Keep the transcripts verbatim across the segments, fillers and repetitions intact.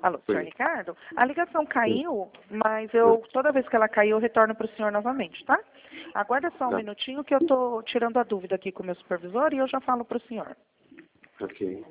Alô, senhor Oi. Ricardo? A ligação Sim. caiu, mas eu, toda vez que ela caiu, eu retorno para o senhor novamente, tá? Aguarda só um Tá. minutinho que eu estou tirando a dúvida aqui com o meu supervisor e eu já falo para o senhor. Ok.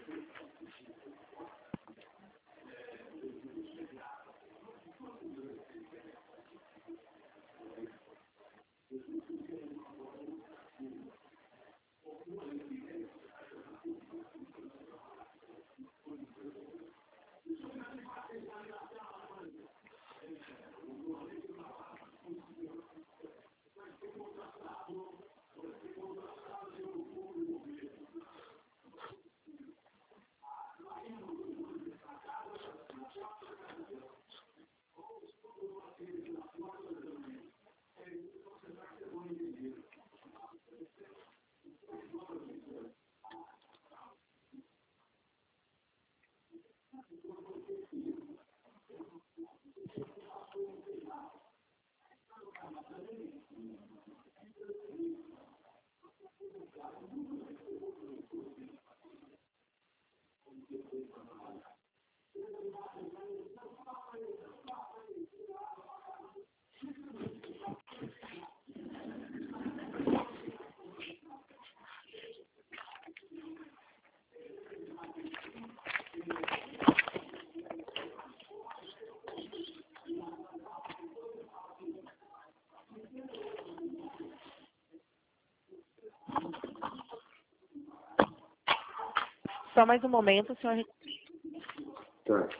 Só mais um momento, senhor Ricardo. Tá.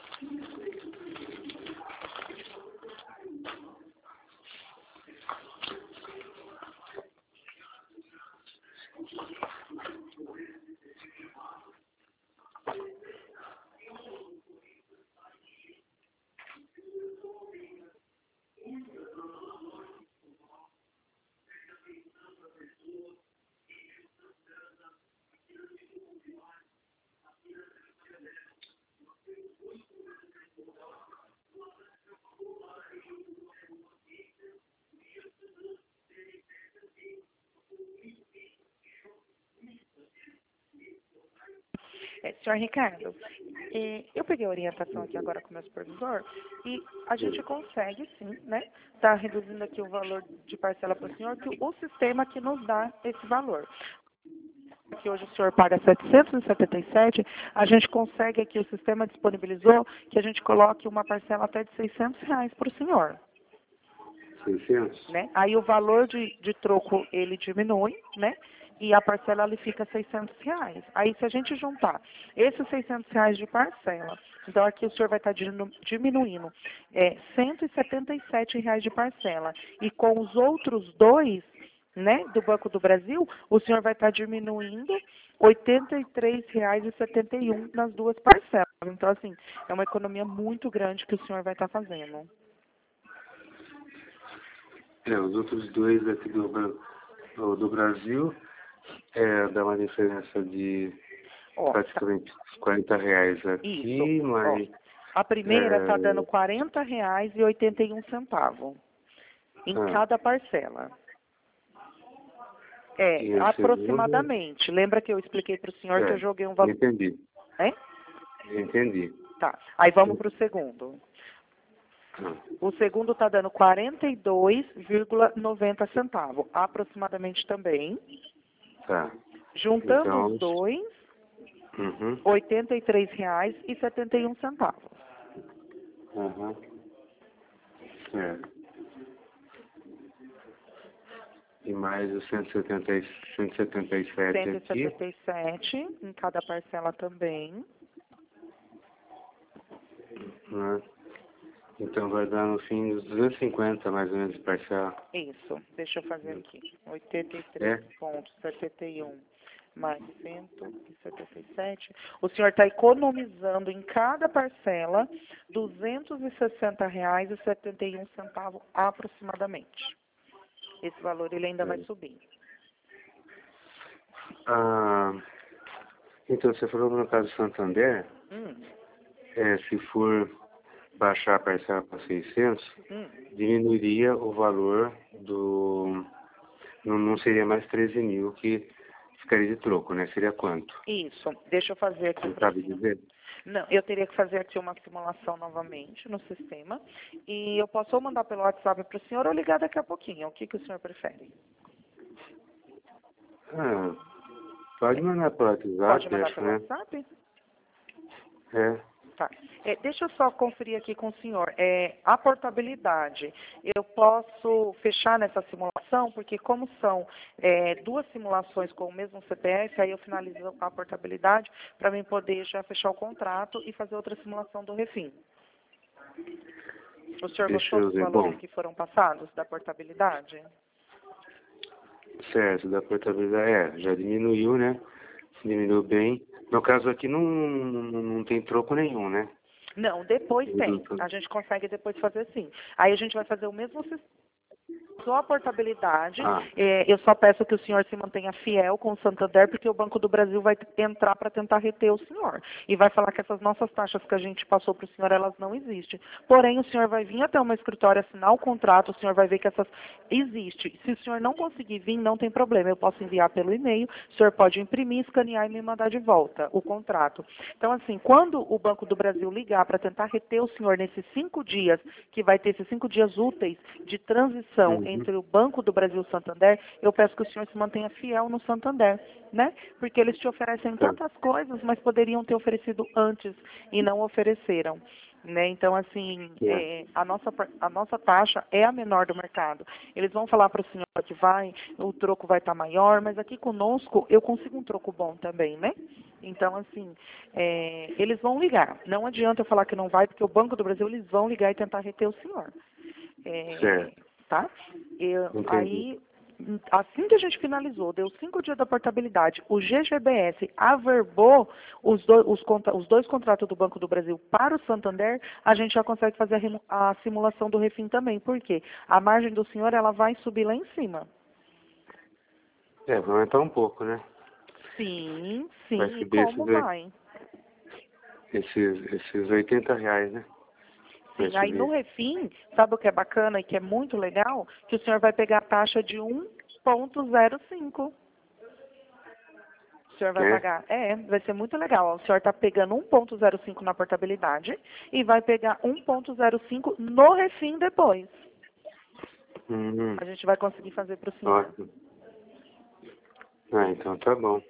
É, senhor Ricardo, é, eu peguei a orientação aqui agora com o meu supervisor e a gente consegue, sim, né? Tá reduzindo aqui o valor de parcela para o senhor, que o sistema que nos dá esse valor. Que hoje o senhor paga setecentos e setenta e sete, a gente consegue aqui, o sistema disponibilizou, que a gente coloque uma parcela até de seiscentos reais para o senhor. seiscentos? Né? Aí o valor de, de troco, ele diminui, né? E a parcela, ali fica seiscentos reais. Aí, se a gente juntar esses seiscentos reais de parcela, então aqui o senhor vai estar dinu- diminuindo é, cento e setenta e sete reais de parcela. E com os outros dois, né, do Banco do Brasil, o senhor vai estar diminuindo oitenta e três reais e setenta e um nas duas parcelas. Então, assim, é uma economia muito grande que o senhor vai estar fazendo. É, os outros dois aqui do, Bra- do, do Brasil é, dá uma diferença de Ó, tá, praticamente quarenta reais aqui, isso, ó. mas A primeira está dando é, quarenta reais e oitenta e um centavos em ah, cada parcela. e É, a segunda, aproximadamente. Lembra que eu expliquei para o senhor que eu é, joguei um valor, entendi, né? entendi. Tá. Aí vamos para o segundo. Ah, O segundo está dando quarenta e dois vírgula noventa centavos, aproximadamente também. tá, Juntando os então, dois, uhum, oitenta e três reais e setenta e um centavos. uhum, é. E mais os cento e setenta e cento e setenta e sete cento e aqui, setenta e sete em cada parcela também. né? Então vai dar no fim uns duzentos e cinquenta mais ou menos de parcela. Isso, deixa eu fazer aqui. oitenta e três É? vírgula setenta e um mais cento e setenta e sete. O senhor está economizando em cada parcela duzentos e sessenta reais e setenta e um centavos aproximadamente. Esse valor ele ainda vai É. subir. Ah, então você falou no caso do Santander, Hum, é, se for baixar a parcela para seiscentos, hum. diminuiria o valor do... Não, não seria mais treze mil, que ficaria de troco, né? Seria quanto? Isso. Deixa eu fazer aqui Não para sabe dizer? Não, eu teria que fazer aqui uma simulação novamente no sistema. E eu posso ou mandar pelo WhatsApp para o senhor ou ligar daqui a pouquinho. O que, que o senhor prefere? Ah, pode mandar pelo Pode WhatsApp, mandar acho, pelo né? WhatsApp? É. Tá. É, deixa eu só conferir aqui com o senhor. É, a portabilidade, eu posso fechar nessa simulação, porque como são é, duas simulações com o mesmo C P F, aí eu finalizo a portabilidade para mim poder já fechar o contrato e fazer outra simulação do refim. O senhor Deixa gostou eu dos ver. valores Bom, que foram passados da portabilidade? certo, da portabilidade, é, já diminuiu, né? Diminuiu bem. No caso aqui não, não, não tem troco nenhum, né? Não, depois tem. Tudo- A gente consegue depois fazer sim. Aí a gente vai fazer o mesmo sistema. Só a portabilidade, Ah, é, eu só peço que o senhor se mantenha fiel com o Santander, porque o Banco do Brasil vai entrar para tentar reter o senhor. E vai falar que essas nossas taxas que a gente passou para o senhor, elas não existem. Porém, o senhor vai vir até uma escritório assinar o contrato, o senhor vai ver que essas existem. Se o senhor não conseguir vir, não tem problema. Eu posso enviar pelo e-mail, o senhor pode imprimir, escanear e me mandar de volta o contrato. Então, assim, quando o Banco do Brasil ligar para tentar reter o senhor nesses cinco dias, que vai ter esses cinco dias úteis de transição uhum, entre o Banco do Brasil e o Santander, eu peço que o senhor se mantenha fiel no Santander, né? Porque eles te oferecem tá, tantas coisas, mas poderiam ter oferecido antes e não ofereceram. Né? Então, assim, é, é, a, nossa, a nossa taxa é a menor do mercado. Eles vão falar para o senhor que vai, o troco vai estar maior, mas aqui conosco eu consigo um troco bom também, né? Então, assim, é, eles vão ligar. Não adianta eu falar que não vai, porque o Banco do Brasil, eles vão ligar e tentar reter o senhor. É, certo, tá? Eu, entendi. aí, assim que a gente finalizou, deu cinco dias da portabilidade, o G G B S averbou os, do, os, contra, os dois contratos do Banco do Brasil para o Santander, a gente já consegue fazer a, remo, a simulação do refim também. Por quê? A margem do senhor, ela vai subir lá em cima. É, vai aumentar um pouco, né? Sim, Vai sim, e subir como esses, oi- vai? esses, esses oitenta reais, né? Vai Sim, aí no subir. refim, sabe o que é bacana e que é muito legal? Que o senhor vai pegar a taxa de um ponto zero cinco. O senhor vai É? pagar, é, vai ser muito legal. O senhor está pegando um ponto zero cinco na portabilidade e vai pegar um ponto zero cinco no refim depois. Hum, A gente vai conseguir fazer para o senhor. ótimo. Ah, então tá bom.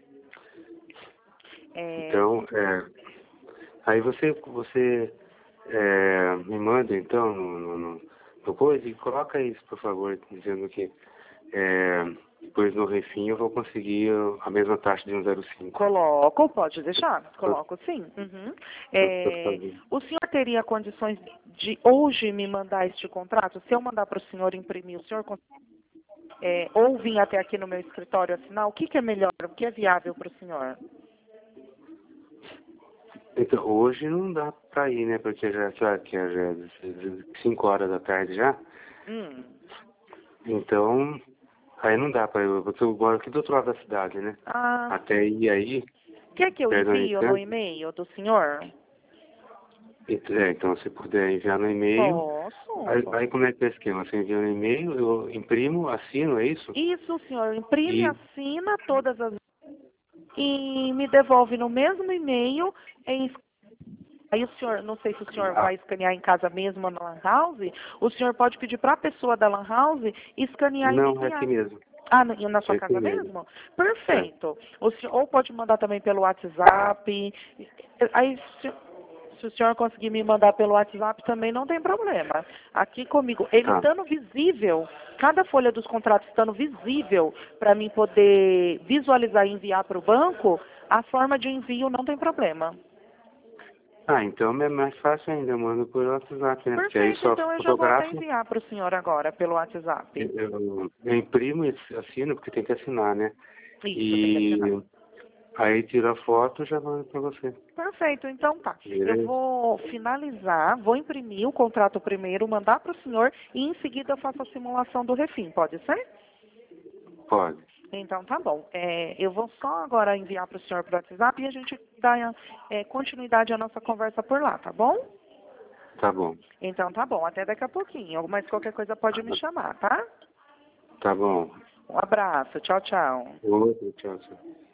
É, Então, é, aí você, você é, me manda então no, no, no, no coisa e coloca isso, por favor, dizendo que é, depois no refim eu vou conseguir a mesma taxa de um zero cinco. coloco, pode deixar? Coloco sim. Uhum. Pra, pra É, fazer. o senhor teria condições de hoje me mandar este contrato? Se eu mandar para o senhor imprimir, o senhor é, ou vir até aqui no meu escritório assinar, o que, que é melhor, o que é viável para o senhor? Então, hoje não dá pra ir, né? Porque já, sabe, que já é cinco horas da tarde já. Hum. Então, aí não dá pra ir, porque eu moro aqui do outro lado da cidade, né? Ah, Até ir aí, quer que eu perto da envio no Unicamp. e-mail do senhor? É, então, se puder enviar no e-mail, aí, Posso. aí como é que é o esquema? Você envia no e-mail, eu imprimo, assino, é isso? Isso, senhor, imprime, E, assina todas as e me devolve no mesmo e-mail. em- Aí o senhor, não sei se o senhor ah, vai escanear em casa mesmo ou na Lan House, o senhor pode pedir para a pessoa da Lan House escanear e me não, é aqui enviar. mesmo, Ah, na na é sua aqui casa mesmo. mesmo? É. Perfeito. O senhor, ou pode mandar também pelo WhatsApp. Aí, se, se o senhor conseguir me mandar pelo WhatsApp também não tem problema. Aqui comigo, ele Tá, estando visível, cada folha dos contratos estando visível para mim poder visualizar e enviar para o banco, a forma de envio não tem problema. ah, então é mais fácil ainda, eu mando por WhatsApp, né? Porque aí Perfeito, só então eu já vou até fotografo, enviar para o senhor agora pelo WhatsApp. eu, eu imprimo e assino, porque tem que assinar, né? Isso, tem que assinar. E aí tiro a foto e já mando pra você. Perfeito, então tá. Eu Beleza? vou finalizar, vou imprimir o contrato primeiro, mandar para o senhor e em seguida eu faço a simulação do refim, pode ser? Pode. Então tá bom. É, eu vou só agora enviar para o senhor para o WhatsApp e a gente dá é, continuidade à nossa conversa por lá, tá bom? Tá bom. Então tá bom, até daqui a pouquinho. Mas qualquer coisa pode me chamar, tá? Tá bom. Um abraço, tchau, tchau. Outro, tchau, tchau.